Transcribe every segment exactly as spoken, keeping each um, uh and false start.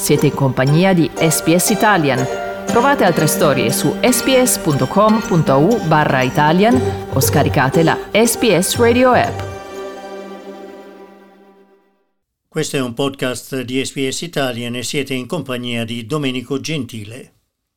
Siete in compagnia di S B S Italian. Trovate altre storie su sbs.com.au barra Italian o scaricate la S B S Radio app. Questo è un podcast di S B S Italian e siete in compagnia di Domenico Gentile.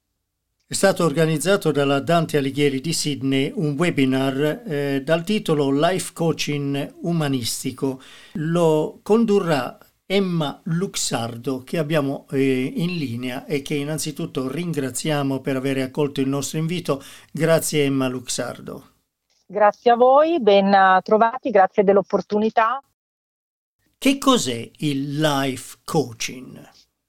È stato organizzato dalla Dante Alighieri di Sydney un webinar eh, dal titolo Life Coaching Umanistico. Lo condurrà Emma Luxardo, che abbiamo eh, in linea e che innanzitutto ringraziamo per aver accolto il nostro invito. Grazie Emma Luxardo. Grazie a voi, ben trovati, grazie dell'opportunità. Che cos'è il life coaching?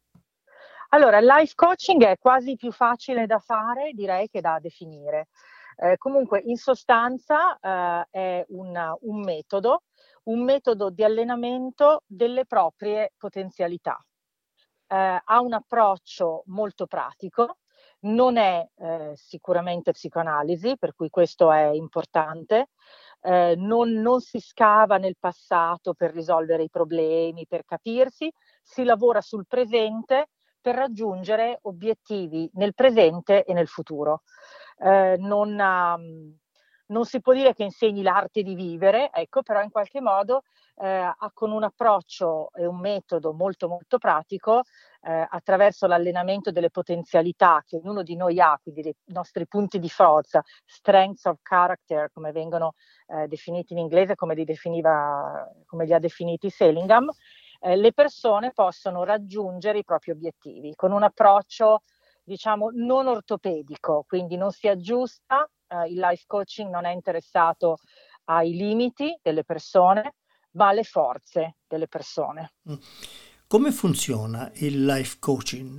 Allora, il life coaching è quasi più facile da fare, direi, che da definire. Eh, comunque, in sostanza, eh, è un, un metodo, un metodo di allenamento delle proprie potenzialità. Eh, ha un approccio molto pratico, non è eh, sicuramente psicoanalisi, per cui questo è importante. Eh, non, non si scava nel passato per risolvere i problemi, per capirsi, si lavora sul presente per raggiungere obiettivi nel presente e nel futuro. Eh, non, um, non si può dire che insegni l'arte di vivere, ecco, però in qualche modo eh, con un approccio e un metodo molto molto pratico, eh, attraverso l'allenamento delle potenzialità che ognuno di noi ha, quindi dei nostri punti di forza, strengths of character, come vengono eh, definiti in inglese, come li, definiva, come li ha definiti Seligman, Eh, le persone possono raggiungere i propri obiettivi con un approccio, diciamo, non ortopedico, quindi non si aggiusta, eh, il life coaching non è interessato ai limiti delle persone, ma alle forze delle persone. Come funziona il life coaching?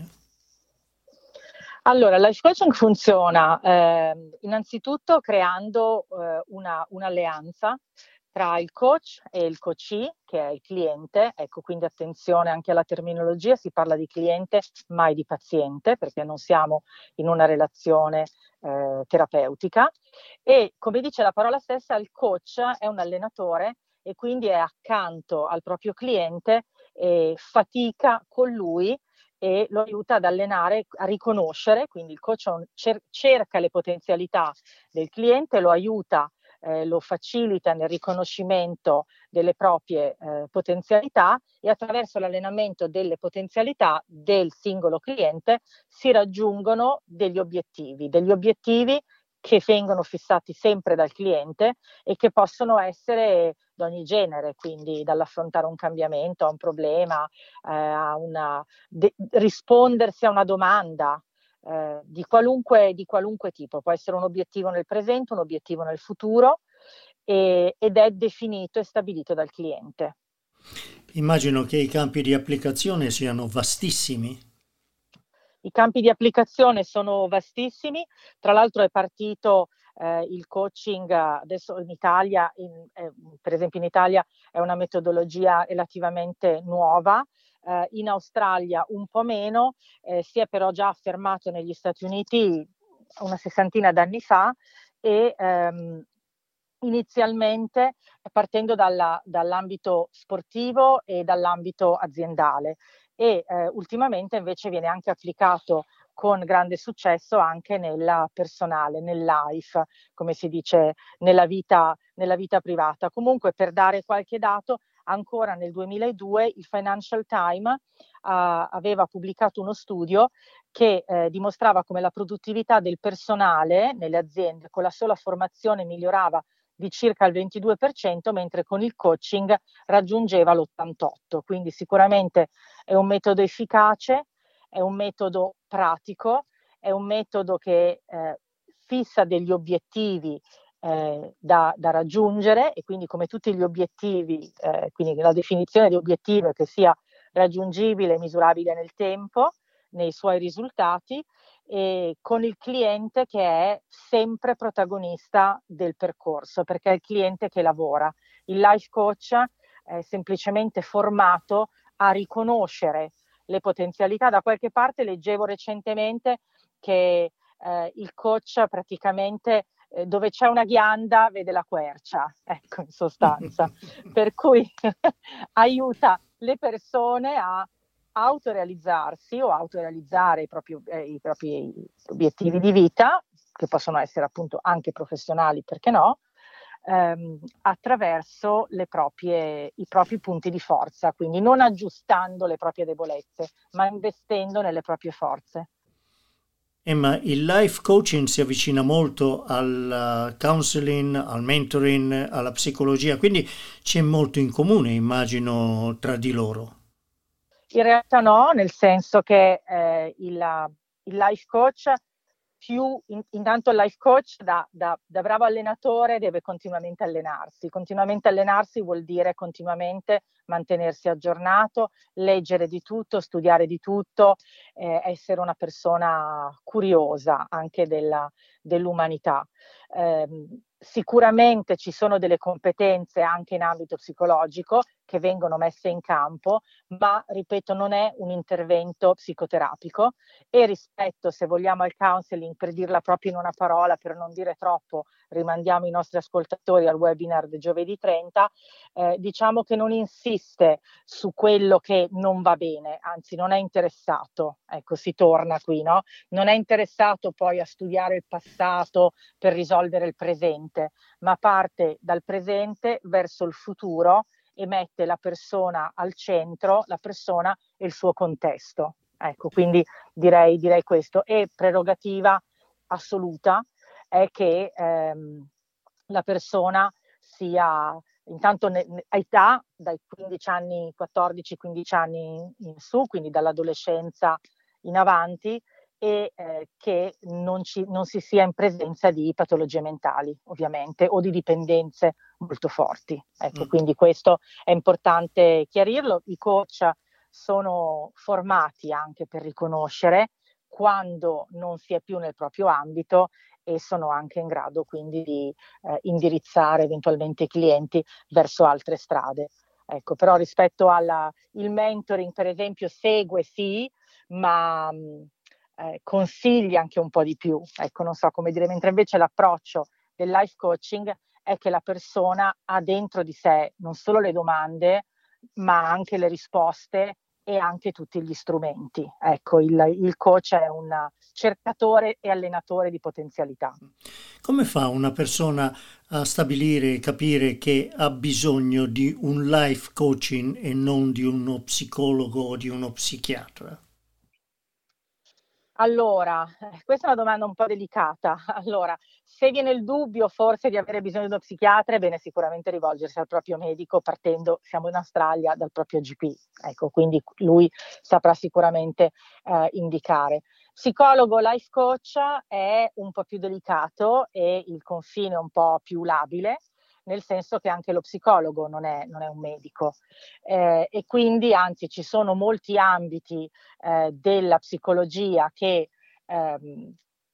Allora, il life coaching funziona eh, innanzitutto creando eh, una, un'alleanza tra il coach e il coachee, che è il cliente. Ecco, quindi attenzione anche alla terminologia, si parla di cliente mai di paziente, perché non siamo in una relazione eh, terapeutica. E come dice la parola stessa, il coach è un allenatore e quindi è accanto al proprio cliente e fatica con lui e lo aiuta ad allenare, a riconoscere, quindi il coach cer- cerca le potenzialità del cliente, lo aiuta, eh, lo facilita nel riconoscimento delle proprie eh, potenzialità e attraverso l'allenamento delle potenzialità del singolo cliente si raggiungono degli obiettivi, degli obiettivi che vengono fissati sempre dal cliente e che possono essere di ogni genere, quindi dall'affrontare un cambiamento, a un problema, eh, a una, de- rispondersi a una domanda eh, di, qualunque, di qualunque tipo. Può essere un obiettivo nel presente, un obiettivo nel futuro e, ed è definito e stabilito dal cliente. Immagino che i campi di applicazione siano vastissimi. I campi di applicazione sono vastissimi, tra l'altro è partito eh, il coaching adesso in Italia, in, eh, per esempio in Italia è una metodologia relativamente nuova, eh, in Australia un po' meno, eh, si è però già affermato negli Stati Uniti una sessantina d'anni fa e ehm, inizialmente partendo dalla, dall'ambito sportivo e dall'ambito aziendale e eh, ultimamente invece viene anche applicato con grande successo anche nella personale, nel life, come si dice, nella vita, nella vita privata. Comunque, per dare qualche dato, ancora nel duemiladue il Financial Times uh, aveva pubblicato uno studio che eh, dimostrava come la produttività del personale nelle aziende con la sola formazione migliorava di circa il ventidue per cento, mentre con il coaching raggiungeva l'ottantotto per cento. Quindi sicuramente è un metodo efficace, è un metodo pratico, è un metodo che eh, fissa degli obiettivi eh, da, da raggiungere e quindi come tutti gli obiettivi, eh, quindi la definizione di obiettivo è che sia raggiungibile, misurabile nel tempo, nei suoi risultati, e con il cliente che è sempre protagonista del percorso, perché è il cliente che lavora. Il life coach è semplicemente formato a riconoscere le potenzialità. Da qualche parte leggevo recentemente che eh, il coach praticamente eh, dove c'è una ghianda vede la quercia, ecco, in sostanza, per cui aiuta le persone a autorealizzarsi o autorealizzare i propri, eh, i propri obiettivi di vita, che possono essere appunto anche professionali, perché no, ehm, attraverso le proprie, i propri punti di forza, quindi non aggiustando le proprie debolezze, ma investendo nelle proprie forze. Emma, il life coaching si avvicina molto al counseling, al mentoring, alla psicologia, quindi c'è molto in comune, immagino, tra di loro. In realtà no, nel senso che eh, il, il life coach più, in, intanto il life coach da, da, da bravo allenatore deve continuamente allenarsi. Continuamente allenarsi vuol dire continuamente mantenersi aggiornato, leggere di tutto, studiare di tutto, eh, essere una persona curiosa anche della, dell'umanità. Eh, sicuramente ci sono delle competenze anche in ambito psicologico che vengono messe in campo, ma ripeto, non è un intervento psicoterapico, e rispetto, se vogliamo, al counseling, per dirla proprio in una parola, per non dire troppo, rimandiamo i nostri ascoltatori al webinar del giovedì trenta, eh, diciamo che non insiste su quello che non va bene, anzi non è interessato, ecco, si torna qui, no? Non è interessato poi a studiare il passato per risolvere il presente, ma parte dal presente verso il futuro e mette la persona al centro, la persona e il suo contesto. Ecco, quindi direi, direi questo. E prerogativa assoluta è che ehm, la persona sia, intanto ne, ne, a età, dai quindici anni, quattordici quindici anni in, in su, quindi dall'adolescenza in avanti, e eh, che non, ci, non si sia in presenza di patologie mentali, ovviamente, o di dipendenze molto forti. Ecco, mm. Quindi questo è importante chiarirlo. I coach sono formati anche per riconoscere quando non si è più nel proprio ambito, e sono anche in grado quindi di eh, indirizzare eventualmente i clienti verso altre strade. Ecco, però rispetto al mentoring, per esempio, segue sì, ma mh, eh, consiglia anche un po' di più. Ecco, non so come dire, mentre invece l'approccio del life coaching è che la persona ha dentro di sé non solo le domande, ma anche le risposte e anche tutti gli strumenti. Ecco, il, il coach è un cercatore e allenatore di potenzialità. Come fa una persona a stabilire e capire che ha bisogno di un life coaching e non di uno psicologo o di uno psichiatra? Allora, questa è una domanda un po' delicata. Allora, se viene il dubbio forse di avere bisogno di uno psichiatra, è bene sicuramente rivolgersi al proprio medico, partendo, siamo in Australia, dal proprio G P. Ecco, quindi lui saprà sicuramente eh, indicare. Psicologo, life coach è un po' più delicato e il confine è un po' più labile, nel senso che anche lo psicologo non è, non è un medico, eh, e quindi anzi ci sono molti ambiti eh, della psicologia che ehm,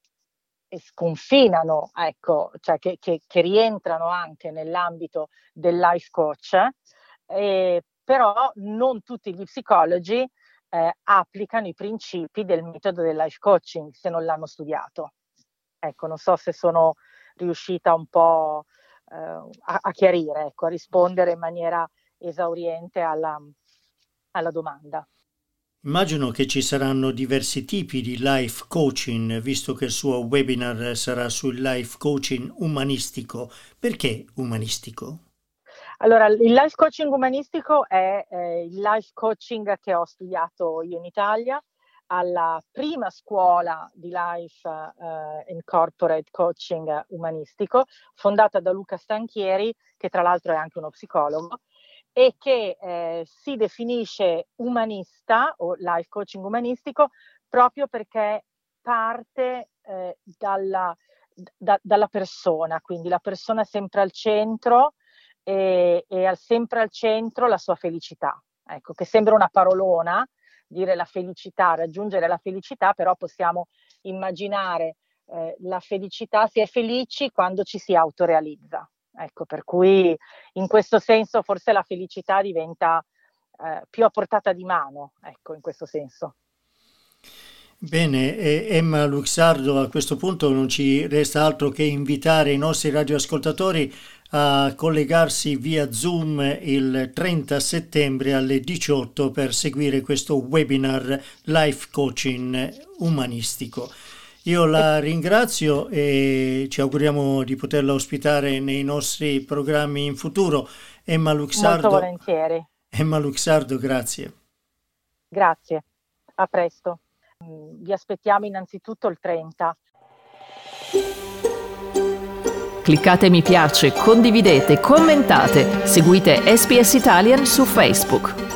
sconfinano, ecco, cioè che, che, che rientrano anche nell'ambito del life coach, eh, però non tutti gli psicologi eh, applicano i principi del metodo del life coaching se non l'hanno studiato. Ecco, non so se sono riuscita un po' A, a chiarire, ecco, a rispondere in maniera esauriente alla, alla domanda. Immagino che ci saranno diversi tipi di life coaching, visto che il suo webinar sarà sul life coaching umanistico. Perché umanistico? Allora, il life coaching umanistico è eh, il life coaching che ho studiato io in Italia, alla prima scuola di Life uh, and Corporate Coaching umanistico, fondata da Luca Stanchieri, che tra l'altro è anche uno psicologo, e che eh, si definisce umanista o life coaching umanistico proprio perché parte eh, dalla, da, dalla persona, quindi la persona sempre al centro e, e al, sempre al centro la sua felicità. Ecco, che sembra una parolona, dire la felicità, raggiungere la felicità, però possiamo immaginare eh, la felicità, si è felici quando ci si autorealizza. Ecco, per cui in questo senso forse la felicità diventa eh, più a portata di mano, ecco, in questo senso. Bene, eh, Emma Luxardo, a questo punto non ci resta altro che invitare i nostri radioascoltatori a collegarsi via Zoom il trenta settembre alle diciotto per seguire questo webinar Life Coaching umanistico. Io la ringrazio e ci auguriamo di poterla ospitare nei nostri programmi in futuro. Emma Luxardo. Molto volentieri. Emma Luxardo, grazie. Grazie, a presto. Vi aspettiamo innanzitutto il trenta. Cliccate mi piace, condividete, commentate, seguite S B S Italian su Facebook.